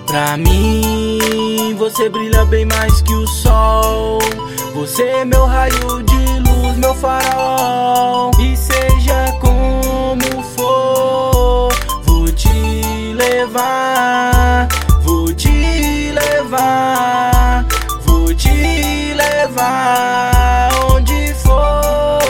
Pra mim, você brilha bem mais que o sol. Você é meu raio de luz, meu farol. E seja como for, vou te levar, vou te levar, vou te levar onde for.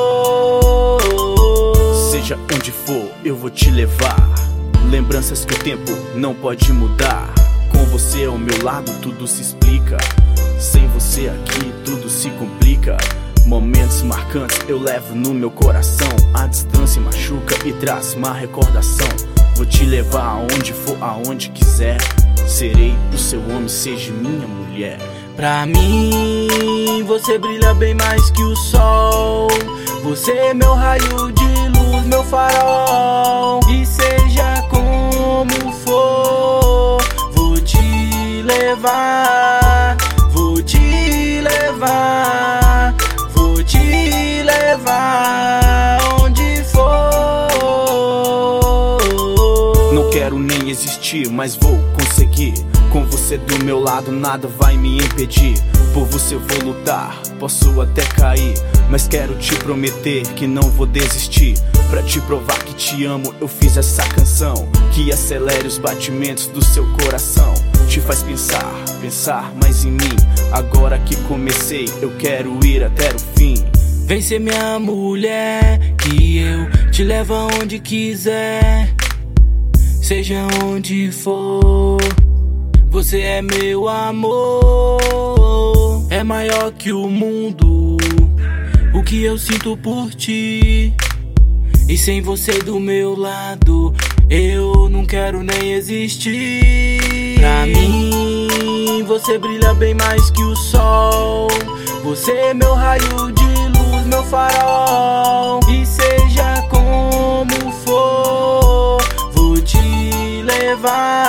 Seja onde for, eu vou te levar. Lembranças que o tempo não pode mudar. Com você ao meu lado tudo se explica. Sem você aqui tudo se complica. Momentos marcantes eu levo no meu coração. A distância machuca e traz má recordação. Vou te levar aonde for, aonde quiser. Serei o seu homem, seja minha mulher. Pra mim, você brilha bem mais que o sol. Você é meu raio de luz, meu farol. E seja como for, vou te levar, vou te levar, vou te levar onde for. Não quero nem existir, mas vou conseguir. Com você do meu lado nada vai me impedir. Por você eu vou lutar, posso até cair, mas quero te prometer que não vou desistir. Pra te provar que te amo eu fiz essa canção, que acelere os batimentos do seu coração. Te faz pensar, pensar mais em mim. Agora que comecei eu quero ir até o fim. Vem ser minha mulher, que eu te levo aonde quiser. Seja onde for, você é meu amor. É maior que o mundo o que eu sinto por ti. E sem você do meu lado eu não quero nem existir. Pra mim, você brilha bem mais que o sol. Você é meu raio de luz, meu farol. E seja como for, vou te levar,